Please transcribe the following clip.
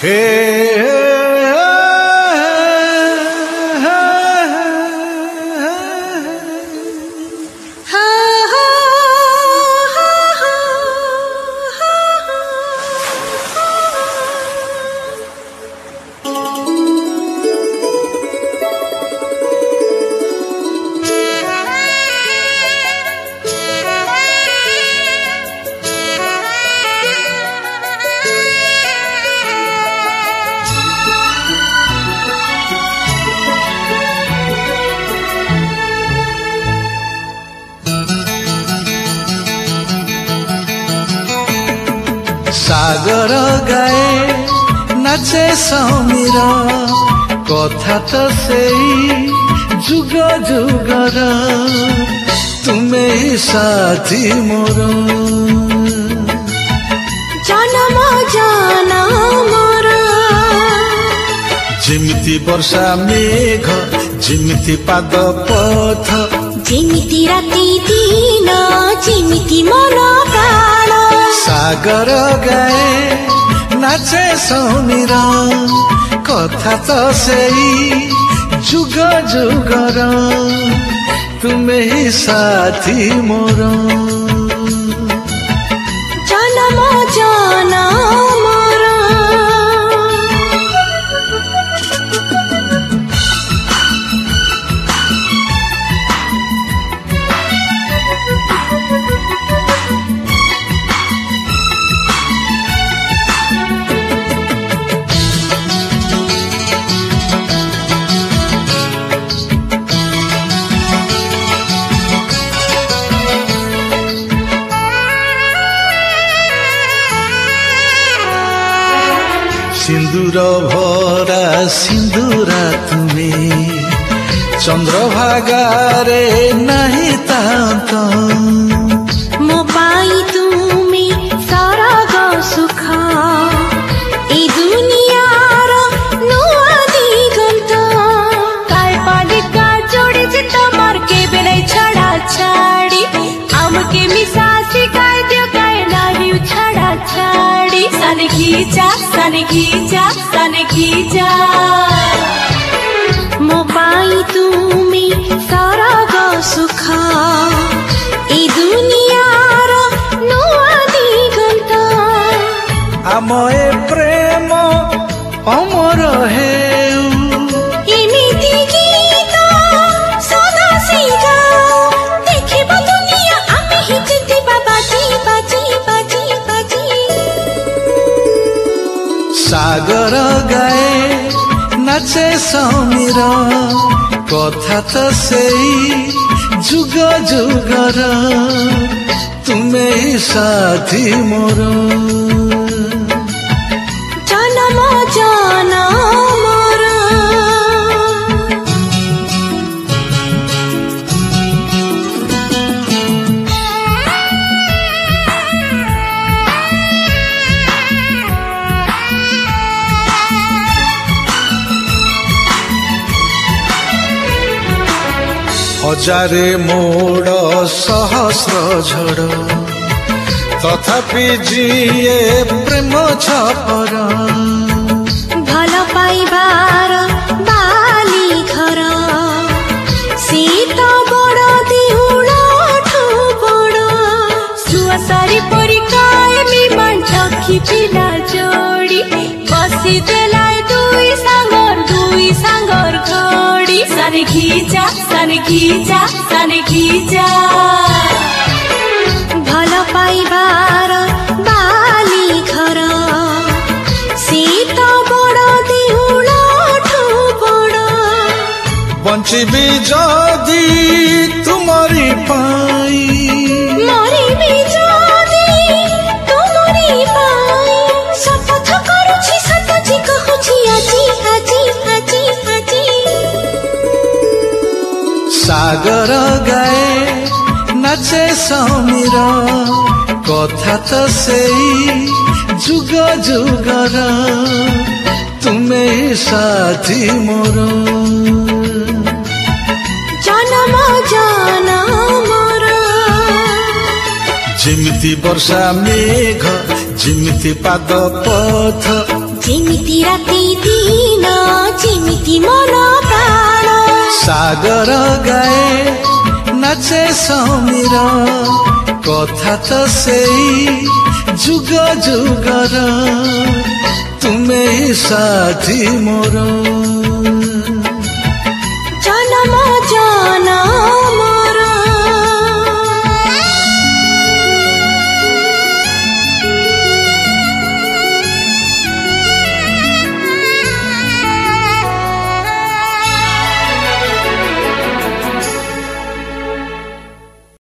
सागर गाए नाचे समीर कथा तो सेई जुग जुगर तुमे साथी मोर जनम जनमर जिमिति वर्षा मेघ जिमिति पाद पथ जिमिति राति दिन जिमिति मन प्राण सागर गाए नाचे समीर कथा तो सेई जुग जुगर तुमे ही साथी मोर जनम जनमर सिंदूर भरा सिंदूरा तुमे चंद्रभागारे नहीं तांत मो पाई तुमे सरग सुख ए दुनियार नुआ दिगंत काल्पनिका जोड़ी जे तमर के बेले छड़ा छाड़ी हमके मिसा सिखाई दियो काहे नाही छड़ा छाड़ी सन खींचा सन खींचा मो पाई तुमे सरग सुख ए दुनियार नुआ दिगंत आम ए प्रेम अमर हेउ एमिति गीत सदा सिगाओ देखिबा दुनिया आमे ही जितिबा बाजी बाजी बाजी बाजी सागर गाए नाचे समीर कथा तो सेई जुग जुगर तुमे ही साथी मोर जनम जनमर हजारे मोड़ सहस्र झड़ तथापि जीए प्रेम छपर भल पाइबार बाली घर शीत बड़ दिहुण बड़ सुअसारी परिकाय मी चखी पिला जोड़ी बसी देलाई दुई सांगर घड़ी सन खींचा भल पाइबार बाली घर शीत बड़ दिहुण बड़ बंचिबी जदि तुमरी पाई मरिबी जदि तुमरी पाई शपथ करुछि सतजी कहूछि आजी आजी आजी आजी सागर गाए नाचे समीर कथा तो सेई जुग जुगर तुमे साथी मोर जनम जनमर जिमिति वर्षा मेघ जिमिति पाद पथ जेमिति राति दिन जेमिति मन प्राण सागर गाए नाचे समीर कथा तो सेई जुग जुगर तुमे साथी मोर।